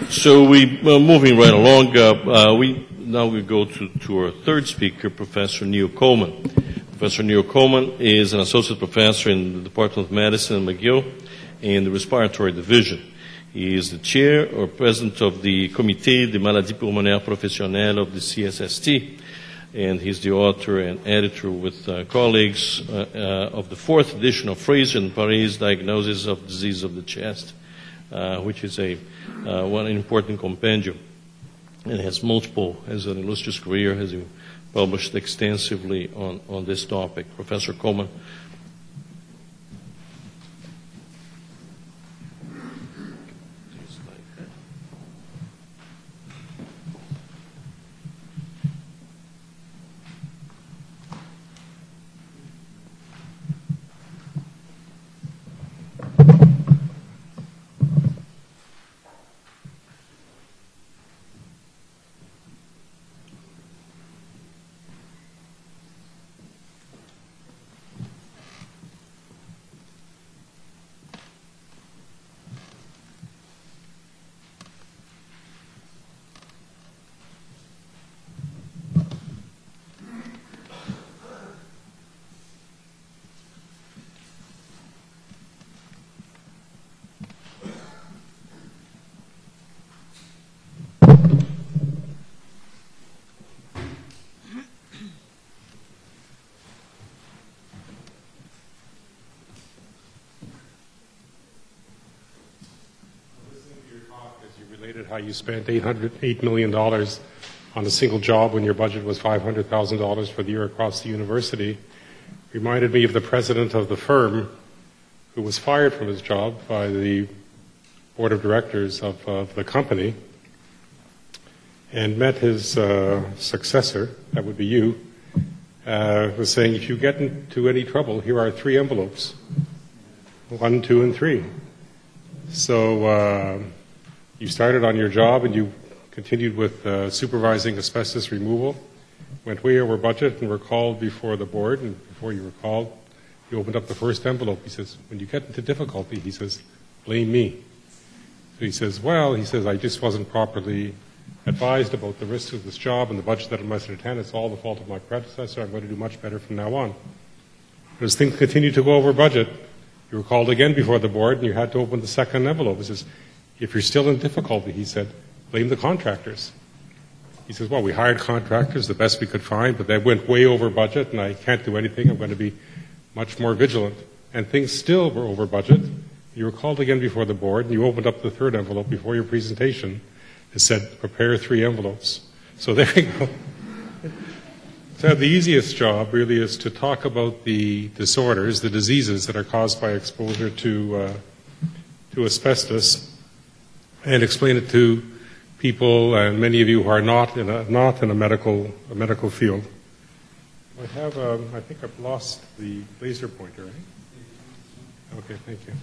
So moving right along, we go to our third speaker, Professor Neil Coleman. Professor Neil Coleman is an associate professor in the Department of Medicine at McGill in the Respiratory Division. He is the chair or president of the Comité de Maladies Pulmonaires Professionnelles of the CSST, and he's the author and editor with colleagues of the fourth edition of Fraser and Paris Diagnosis of Disease of the Chest, which is one important compendium, and has an illustrious career, has published extensively on this topic. Professor Coleman. How you spent $8 million on a single job when your budget was $500,000 for the year across the university reminded me of the president of the firm who was fired from his job by the board of directors of the company and met his successor, that would be you, was saying, if you get into any trouble, here are 3 envelopes, 1, 2, and 3. So you started on your job and you continued with supervising asbestos removal, went way over budget and were called before the board, and before you were called, you opened up the first envelope. He says, when you get into difficulty, he says, blame me. So he says, I just wasn't properly advised about the risks of this job and the budget that I must attend. It's all the fault of my predecessor. I'm going to do much better from now on. But as things continued to go over budget, you were called again before the board and you had to open the second envelope. He says, if you're still in difficulty, he said, blame the contractors. He says, we hired contractors, the best we could find, but they went way over budget and I can't do anything. I'm going to be much more vigilant. And things still were over budget. You were called again before the board and you opened up the third envelope before your presentation. It said, prepare 3 envelopes. So there you go. So the easiest job really is to talk about the disorders, the diseases that are caused by exposure to asbestos, and explain it to people, and many of you who are not in a medical field. I think I've lost the laser pointer, right? Okay, thank you.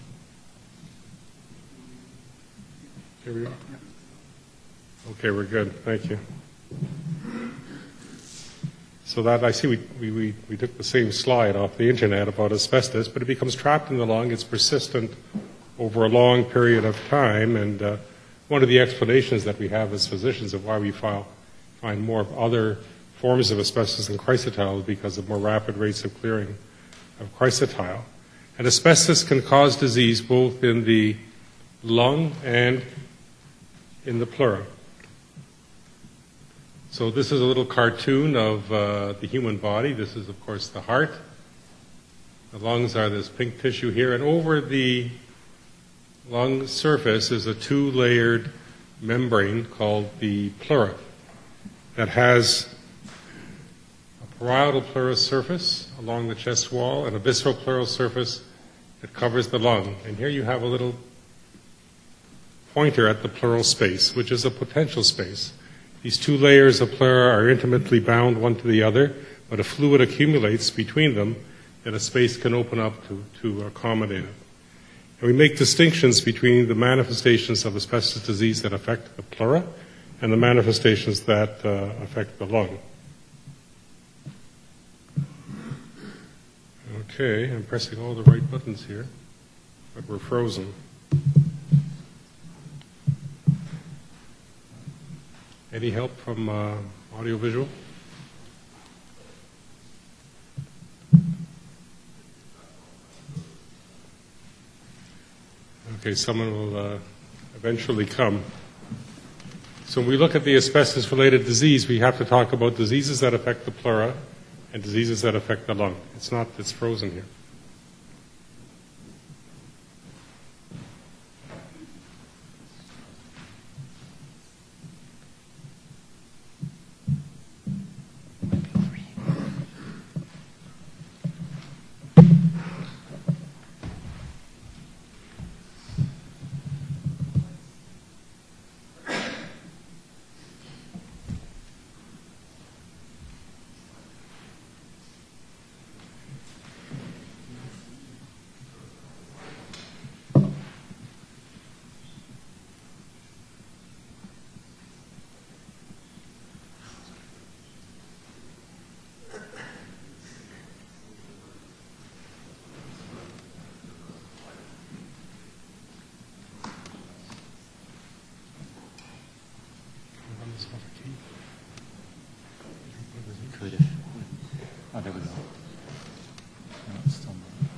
Here we go. Okay, we're good. Thank you. So that I see we took the same slide off the internet about asbestos, but it becomes trapped in the lung. It's persistent over a long period of time, and one of the explanations that we have as physicians of why we find more of other forms of asbestos than chrysotile is because of more rapid rates of clearing of chrysotile. And asbestos can cause disease both in the lung and in the pleura. So this is a little cartoon of the human body. This is, of course, the heart. The lungs are this pink tissue here, and over the lung surface is a 2-layered membrane called the pleura that has a parietal pleural surface along the chest wall and a visceral pleural surface that covers the lung. And here you have a little pointer at the pleural space, which is a potential space. These 2 layers of pleura are intimately bound one to the other, but a fluid accumulates between them that a space can open up to accommodate it. And we make distinctions between the manifestations of asbestos disease that affect the pleura and the manifestations that affect the lung. Okay, I'm pressing all the right buttons here, but we're frozen. Any help from audiovisual? Okay, someone will eventually come. So when we look at the asbestos-related disease, we have to talk about diseases that affect the pleura and diseases that affect the lung. It's frozen here. Could if. Oh, there we go. No, it's still not.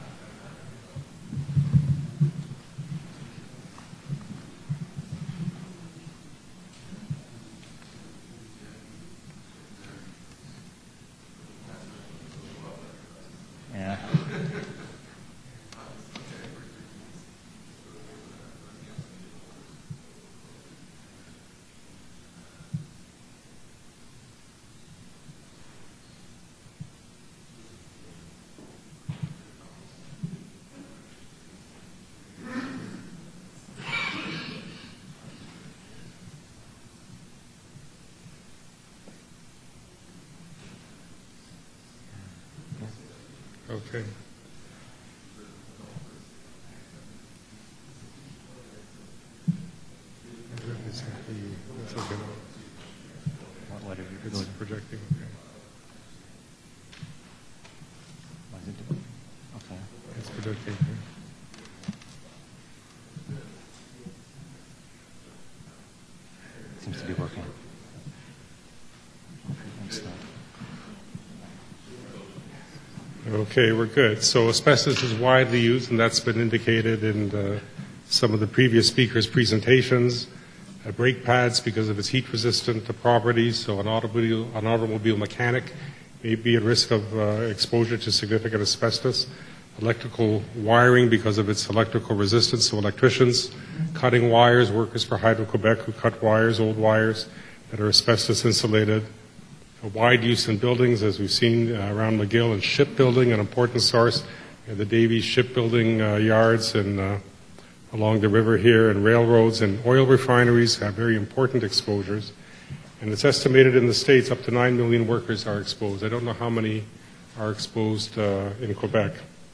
Yeah. Okay. It's okay. What are you It's doing? projecting. Okay. What is it doing? Okay. It's projecting. Seems to be working. Okay, thanks. Okay, we're good. So asbestos is widely used, and that's been indicated in some of the previous speakers' presentations. Brake pads, because of its heat-resistant properties, so an automobile mechanic may be at risk of exposure to significant asbestos. Electrical wiring, because of its electrical resistance, so electricians cutting wires, workers for Hydro-Quebec who cut wires, old wires that are asbestos insulated. A wide use in buildings, as we've seen around McGill, and shipbuilding, an important source. The Davies shipbuilding yards and along the river here, and railroads and oil refineries have very important exposures. And it's estimated in the States up to 9 million workers are exposed. I don't know how many are exposed in Quebec.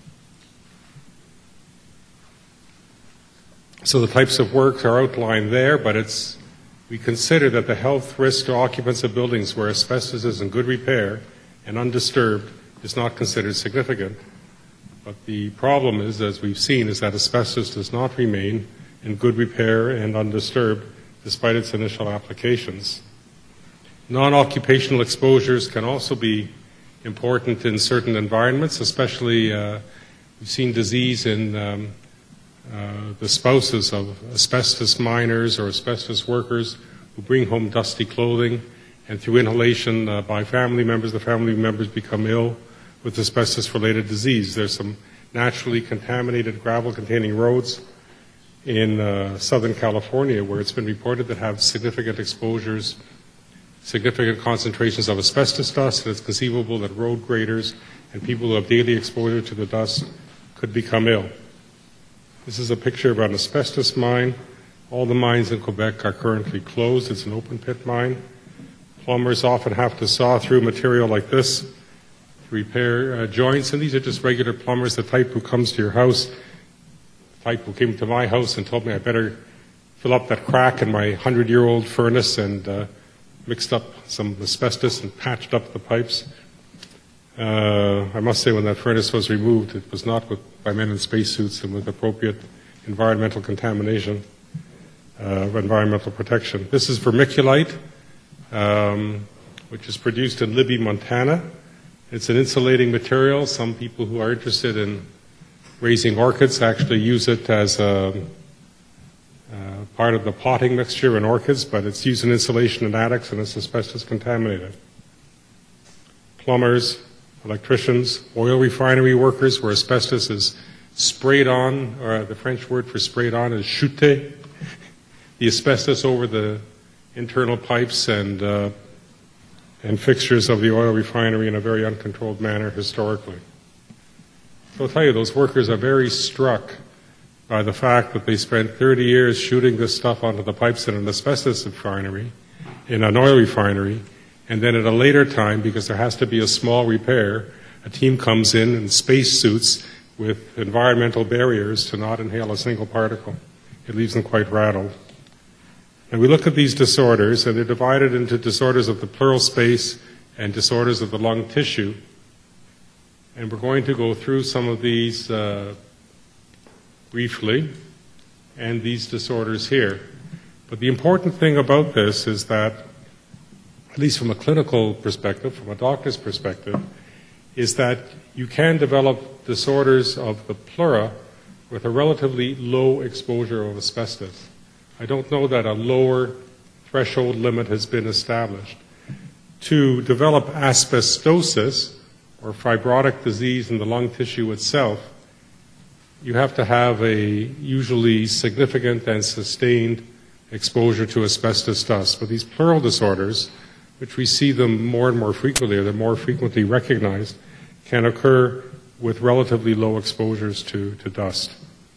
So the types of work are outlined there, but we consider that the health risk to occupants of buildings where asbestos is in good repair and undisturbed is not considered significant. But the problem is, as we've seen, is that asbestos does not remain in good repair and undisturbed despite its initial applications. Non-occupational exposures can also be important in certain environments, especially we've seen disease in the spouses of asbestos miners or asbestos workers who bring home dusty clothing, and through inhalation by family members, the family members become ill with asbestos-related disease. There's some naturally contaminated gravel-containing roads in Southern California where it's been reported that have significant exposures, significant concentrations of asbestos dust, and it's conceivable that road graders and people who have daily exposure to the dust could become ill. This is a picture of an asbestos mine. All the mines in Quebec are currently closed. It's an open pit mine. Plumbers often have to saw through material like this to repair joints, and these are just regular plumbers, the type who comes to your house, the type who came to my house and told me I better fill up that crack in my 100-year-old furnace, and mixed up some asbestos and patched up the pipes. I must say, when that furnace was removed, it was not by men in spacesuits and with appropriate environmental contamination, environmental protection. This is vermiculite. which is produced in Libby, Montana. It's an insulating material. Some people who are interested in raising orchids actually use it as part of the potting mixture in orchids, but it's used in insulation in attics and it's asbestos contaminated. Plumbers, electricians, oil refinery workers where asbestos is sprayed on, or the French word for sprayed on is shooté, the asbestos over the internal pipes and fixtures of the oil refinery in a very uncontrolled manner historically. So I'll tell you, those workers are very struck by the fact that they spent 30 years shooting this stuff onto the pipes in an asbestos refinery, in an oil refinery, and then at a later time, because there has to be a small repair, a team comes in spacesuits with environmental barriers to not inhale a single particle. It leaves them quite rattled. And we look at these disorders, and they're divided into disorders of the pleural space and disorders of the lung tissue. And we're going to go through some of these briefly, and these disorders here. But the important thing about this is that, at least from a clinical perspective, from a doctor's perspective, is that you can develop disorders of the pleura with a relatively low exposure of asbestos. I don't know that a lower threshold limit has been established. To develop asbestosis, or fibrotic disease in the lung tissue itself, you have to have a usually significant and sustained exposure to asbestos dust. But these pleural disorders, which we see them more and more frequently, or they're more frequently recognized, can occur with relatively low exposures to dust.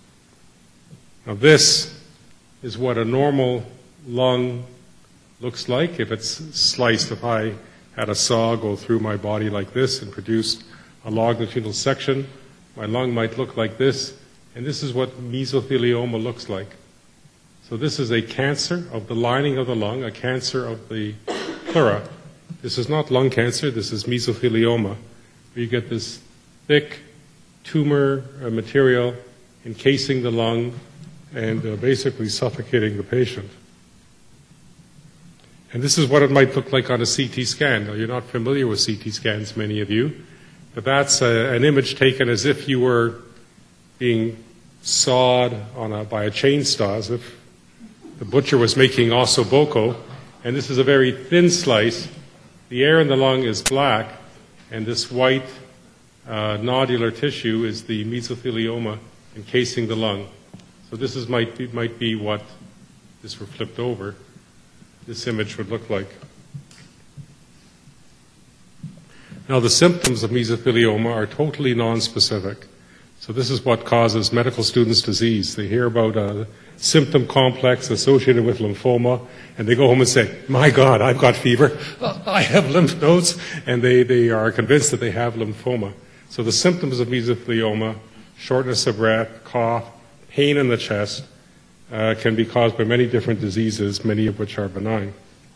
Now this is what a normal lung looks like if it's sliced. If I had a saw go through my body like this and produced a longitudinal section, my lung might look like this, and this is what mesothelioma looks like. So this is a cancer of the lining of the lung, a cancer of the pleura. This is not lung cancer, this is mesothelioma, where you get this thick tumor material encasing the lung and basically suffocating the patient. And this is what it might look like on a CT scan. Now, you're not familiar with CT scans, many of you, but that's an image taken as if you were being sawed by a chainsaw, as if the butcher was making osso buco, and this is a very thin slice. The air in the lung is black, and this white nodular tissue is the mesothelioma encasing the lung. So this might be what, this were flipped over, this image would look like. Now the symptoms of mesothelioma are totally nonspecific. So this is what causes medical students disease. They hear about a symptom complex associated with lymphoma, and they go home and say, my God, I've got fever, I have lymph nodes, and they are convinced that they have lymphoma. So the symptoms of mesothelioma, shortness of breath, cough, pain in the chest, can be caused by many different diseases, many of which are benign.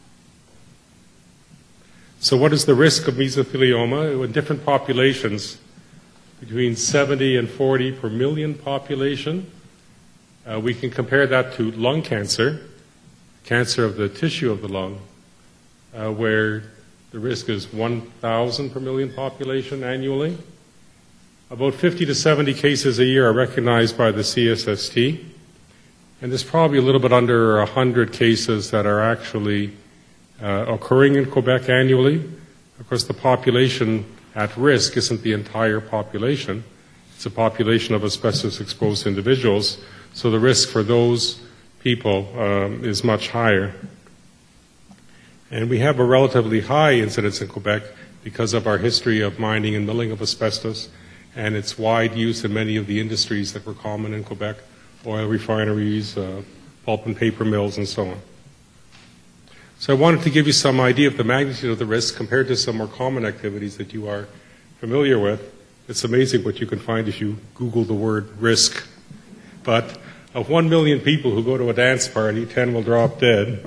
So what is the risk of mesothelioma? In different populations, between 70 and 40 per million population, we can compare that to lung cancer, cancer of the tissue of the lung, where the risk is 1,000 per million population annually. About 50 to 70 cases a year are recognized by the CSST. And there's probably a little bit under 100 cases that are actually occurring in Quebec annually. Of course, the population at risk isn't the entire population. It's a population of asbestos-exposed individuals, so the risk for those people is much higher. And we have a relatively high incidence in Quebec because of our history of mining and milling of asbestos and its wide use in many of the industries that were common in Quebec. Oil refineries, pulp and paper mills, and so on. So I wanted to give you some idea of the magnitude of the risk compared to some more common activities that you are familiar with. It's amazing what you can find if you Google the word risk. But of 1 million people who go to a dance party, 10 will drop dead.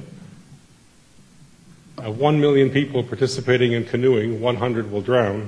Of 1 million people participating in canoeing, 100 will drown.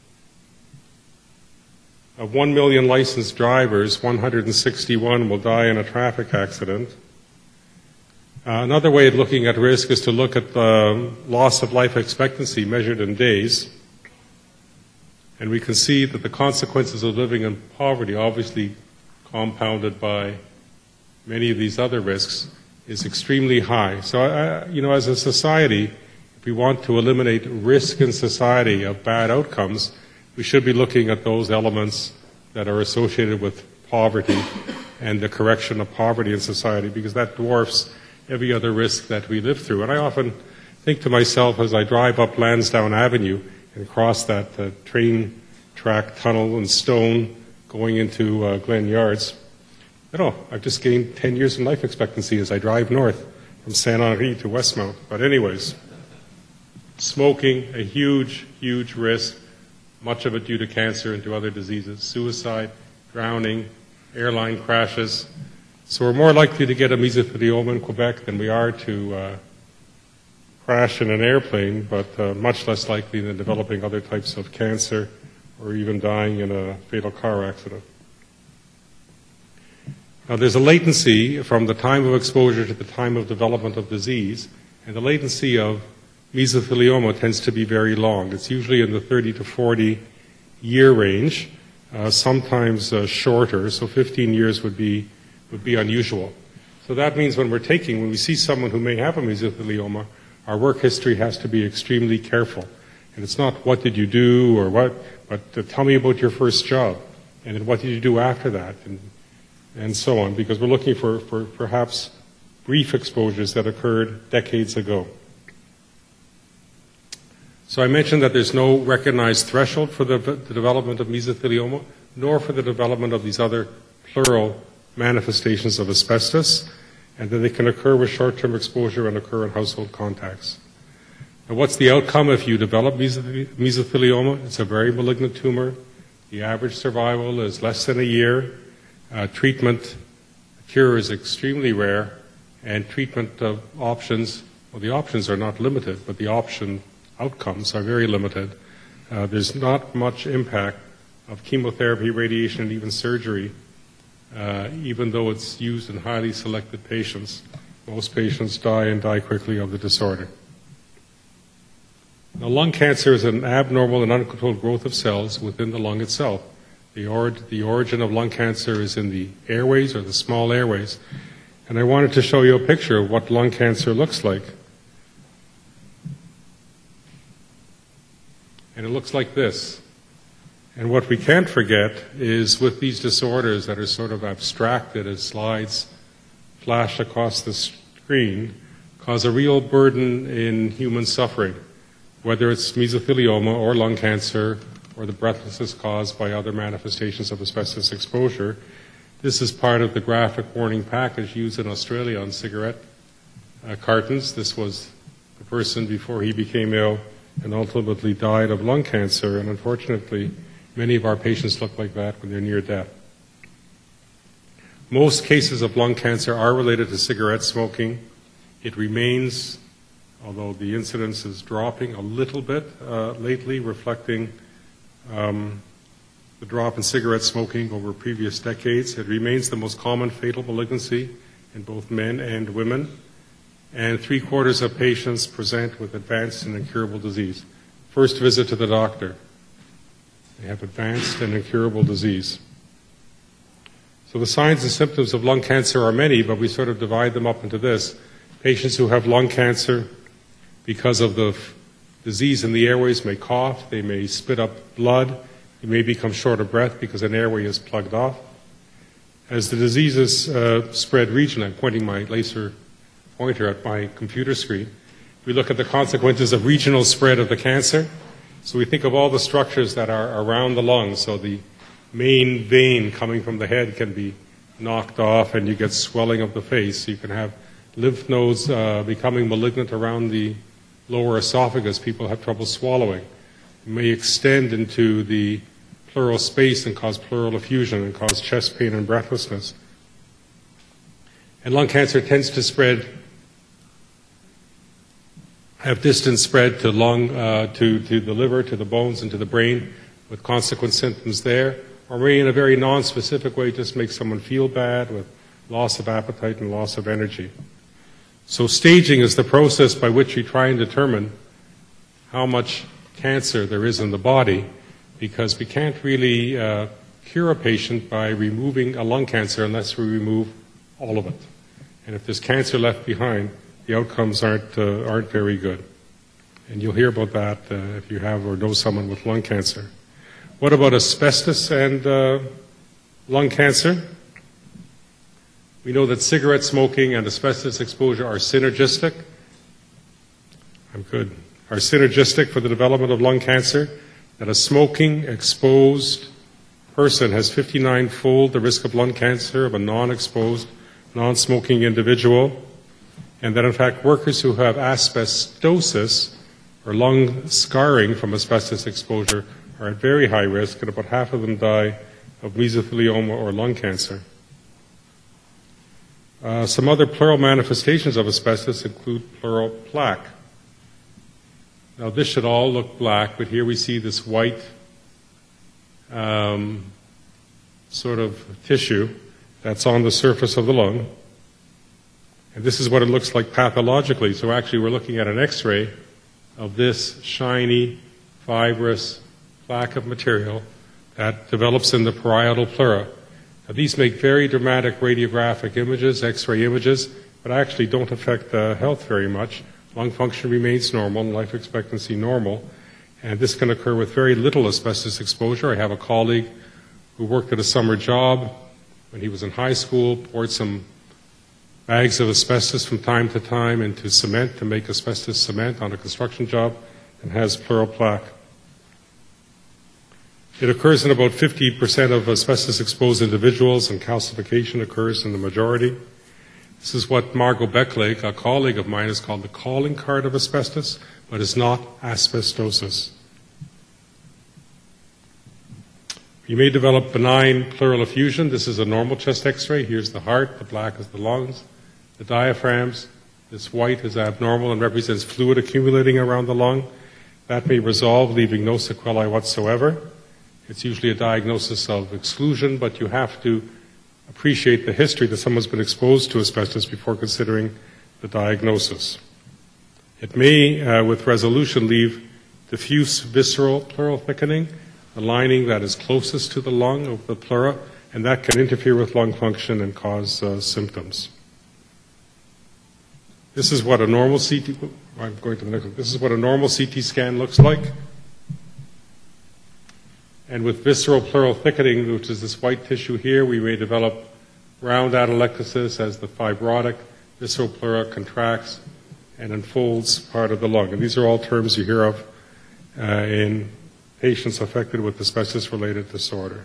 Of 1 million licensed drivers, 161 will die in a traffic accident. Another way of looking at risk is to look at the loss of life expectancy measured in days. And we can see that the consequences of living in poverty, obviously compounded by many of these other risks, is extremely high. So, as a society, if we want to eliminate risk in society of bad outcomes, we should be looking at those elements that are associated with poverty and the correction of poverty in society, because that dwarfs every other risk that we live through. And I often think to myself as I drive up Lansdowne Avenue and cross that train track tunnel and stone going into Glen Yards, I've just gained 10 years in life expectancy as I drive north from Saint Henri to Westmount. But anyways, smoking, a huge, huge risk, much of it due to cancer and to other diseases, suicide, drowning, airline crashes. So we're more likely to get a mesothelioma in Quebec than we are to crash in an airplane, but much less likely than developing other types of cancer or even dying in a fatal car accident. Now, there's a latency from the time of exposure to the time of development of disease, and the latency of mesothelioma tends to be very long. It's usually in the 30 to 40 year range, sometimes shorter, so 15 years would be unusual. So that means when we see someone who may have a mesothelioma, our work history has to be extremely careful. And it's not what did you do or what, but tell me about your first job, and then what did you do after that, and so on, because we're looking for perhaps brief exposures that occurred decades ago. So I mentioned that there's no recognized threshold for the development of mesothelioma, nor for the development of these other pleural manifestations of asbestos, and that they can occur with short-term exposure and occur in household contacts. Now, what's the outcome if you develop mesothelioma? It's a very malignant tumor. The average survival is less than a year. Treatment cure is extremely rare, and treatment options, well, the options are not limited, but the outcomes are very limited. There's not much impact of chemotherapy, radiation, and even surgery, even though it's used in highly selected patients. Most patients die and die quickly of the disorder. Now, lung cancer is an abnormal and uncontrolled growth of cells within the lung itself. The origin of lung cancer is in the airways or the small airways. And I wanted to show you a picture of what lung cancer looks like. And it looks like this. And what we can't forget is with these disorders that are sort of abstracted as slides flash across the screen, cause a real burden in human suffering, whether it's mesothelioma or lung cancer or the breathlessness caused by other manifestations of asbestos exposure. This is part of the graphic warning package used in Australia on cigarette cartons. This was the person before he became ill and ultimately died of lung cancer, and unfortunately, many of our patients look like that when they're near death. Most cases of lung cancer are related to cigarette smoking. It remains, although the incidence is dropping a little bit lately, reflecting the drop in cigarette smoking over previous decades. It remains the most common fatal malignancy in both men and women, and 3/4 of patients present with advanced and incurable disease. First visit to the doctor, they have advanced and incurable disease. So the signs and symptoms of lung cancer are many, but we sort of divide them up into this. Patients who have lung cancer because of the disease in the airways may cough, they may spit up blood, they may become short of breath because an airway is plugged off. As the diseases spread regionally, I'm pointing my laser pointer at my computer screen, we look at the consequences of regional spread of the cancer. So we think of all the structures that are around the lungs. So the main vein coming from the head can be knocked off and you get swelling of the face. You can have lymph nodes becoming malignant around the lower esophagus. People have trouble swallowing. It may extend into the pleural space and cause pleural effusion and cause chest pain and breathlessness. And lung cancer tends to have distant spread to to the liver, to the bones, and to the brain, with consequent symptoms there, or may in a very non-specific way just make someone feel bad with loss of appetite and loss of energy. So staging is the process by which we try and determine how much cancer there is in the body, because we can't really cure a patient by removing a lung cancer unless we remove all of it. And if there's cancer left behind, the outcomes aren't very good. And you'll hear about that if you have or know someone with lung cancer. What about asbestos and lung cancer? We know that cigarette smoking and asbestos exposure are synergistic. Are synergistic for the development of lung cancer. That a smoking exposed person has 59-fold the risk of lung cancer of a non-exposed, non-smoking individual. And that in fact workers who have asbestosis or lung scarring from asbestos exposure are at very high risk, and about half of them die of mesothelioma or lung cancer. Some other pleural manifestations of asbestos include pleural plaque. Now this should all look black, but here we see this white sort of tissue that's on the surface of the lung. And this is what it looks like pathologically. So actually we're looking at an X-ray of this shiny, fibrous plaque of material that develops in the parietal pleura. Now, these make very dramatic radiographic images, X-ray images, but actually don't affect health very much. Lung function remains normal, and life expectancy normal, and this can occur with very little asbestos exposure. I have a colleague who worked at a summer job when he was in high school, poured some bags of asbestos from time to time into cement to make asbestos cement on a construction job, and has pleural plaque. It occurs in about 50% of asbestos-exposed individuals, and calcification occurs in the majority. This is what Margot Becklake, a colleague of mine, has called the calling card of asbestos, but it's not asbestosis. You may develop benign pleural effusion. This is a normal chest X-ray. Here's the heart, the black is the lungs, the diaphragms. This white is abnormal and represents fluid accumulating around the lung. That may resolve, leaving no sequelae whatsoever. It's usually a diagnosis of exclusion, but you have to appreciate the history that someone's been exposed to asbestos before considering the diagnosis. It may, with resolution, leave diffuse visceral pleural thickening, the lining that is closest to the lung of the pleura, and that can interfere with lung function and cause symptoms. This is what a normal CT. I'm going to the next one. This is what a normal CT scan looks like. And with visceral pleural thickening, which is this white tissue here, we may develop round atelectasis as the fibrotic visceral pleura contracts and unfolds part of the lung. And these are all terms you hear of in patients affected with asbestos-related disorder.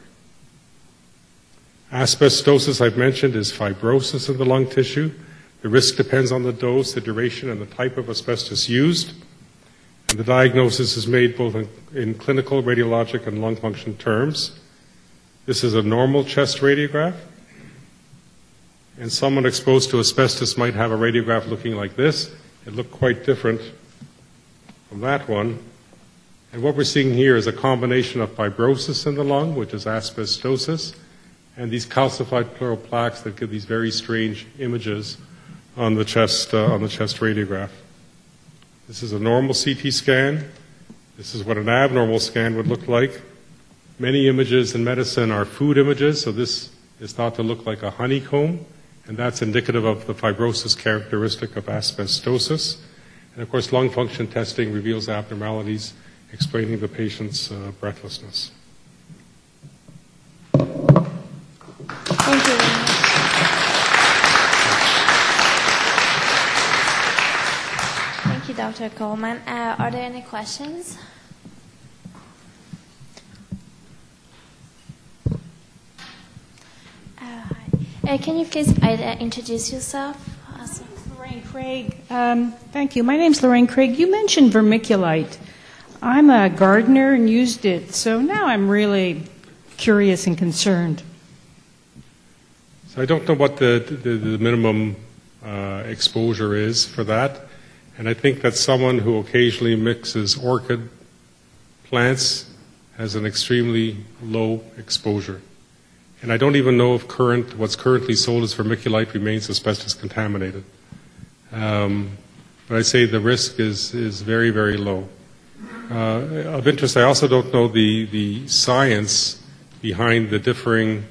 Asbestosis, I've mentioned, is fibrosis in the lung tissue. The risk depends on the dose, the duration, and the type of asbestos used. And the diagnosis is made both in clinical, radiologic, and lung function terms. This is a normal chest radiograph. And someone exposed to asbestos might have a radiograph looking like this. It looked quite different from that one. And what we're seeing here is a combination of fibrosis in the lung, which is asbestosis, and these calcified pleural plaques that give these very strange images on the chest radiograph. This is a normal CT scan. This is what an abnormal scan would look like. Many images in medicine are food images, so this is thought to look like a honeycomb, and that's indicative of the fibrosis characteristic of asbestosis. And of course, lung function testing reveals abnormalities explaining the patient's breathlessness. Thank you. Thank you, Dr. Coleman. Are there any questions? Hi. Can you please introduce yourself? Lorraine Craig. Thank you. My name's Lorraine Craig. You mentioned vermiculite. I'm a gardener and used it, so now I'm really curious and concerned. So I don't know what the minimum exposure is for that. And I think that someone who occasionally mixes orchid plants has an extremely low exposure. And I don't even know if what's currently sold as vermiculite remains asbestos contaminated. But I'd say the risk is very, very low. Of interest, I also don't know the science behind the differing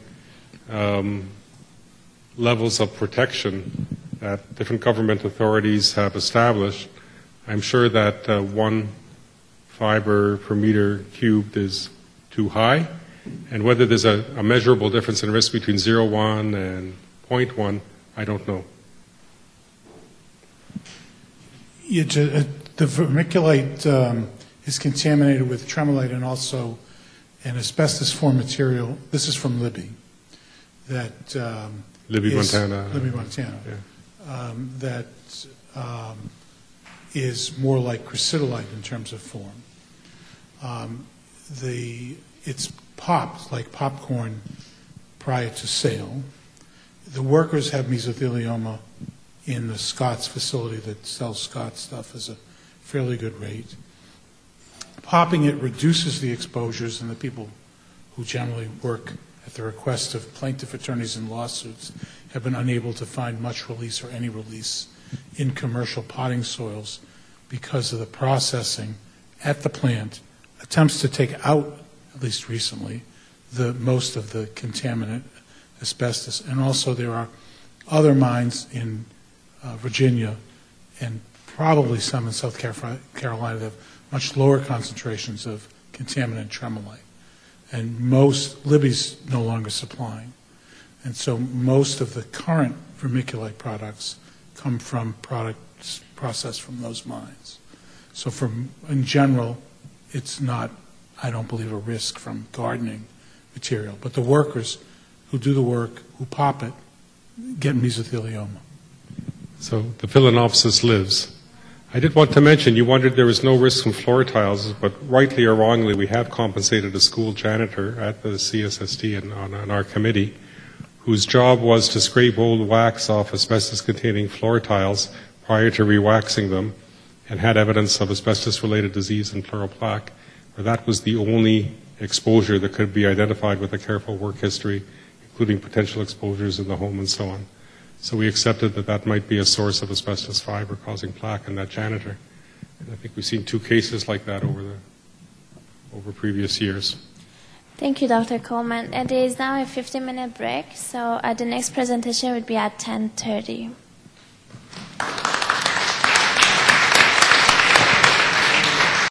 levels of protection that different government authorities have established. I'm sure that 1 fiber per meter cubed is too high, and whether there's a measurable difference in risk between 0.1 and 0.1, I don't know. The vermiculite is contaminated with tremolite and also an asbestos-form material. This is from Libby. Libby, Montana. Libby, Montana. Yeah. That is more like crucidolite in terms of form. It's popped like popcorn prior to sale. The workers have mesothelioma in the Scott's facility that sells Scott's stuff at a fairly good rate. Popping it reduces the exposures, and the people who generally work at the request of plaintiff attorneys in lawsuits have been unable to find much release or any release in commercial potting soils because of the processing at the plant attempts to take out, at least recently, most of the contaminant asbestos. And also there are other mines in Virginia and probably some in South Carolina that have much lower concentrations of contaminant tremolite. And Libby's no longer supplying. And so most of the current vermiculite products come from products processed from those mines. So in general, it's not, I don't believe, a risk from gardening material. But the workers who do the work, who pop it, get mesothelioma. So the Phalaenopsis lives. I did want to mention, you wondered there was no risk from floor tiles, but rightly or wrongly, we have compensated a school janitor at the CSST and on our committee, whose job was to scrape old wax off asbestos-containing floor tiles prior to re-waxing them, and had evidence of asbestos-related disease and pleural plaque, where that was the only exposure that could be identified with a careful work history, including potential exposures in the home and so on. So we accepted that might be a source of asbestos fiber causing plaque in that janitor. And I think we've seen 2 cases like that over previous years. Thank you, Dr. Coleman. It is now a 15-minute break, so the next presentation would be at 10:30.